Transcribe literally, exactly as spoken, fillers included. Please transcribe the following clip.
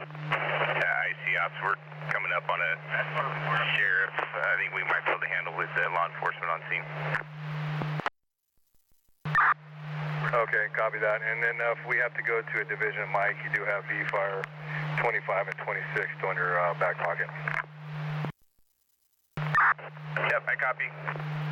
I see ops. We're coming up on a sheriff. Uh, I think we might be able to handle with uh, law enforcement on scene. Okay, copy that. And then uh, if we have to go to a division, Mike, you do have V-Fire twenty-five and twenty-six on your uh, back pocket. Yep, I copy.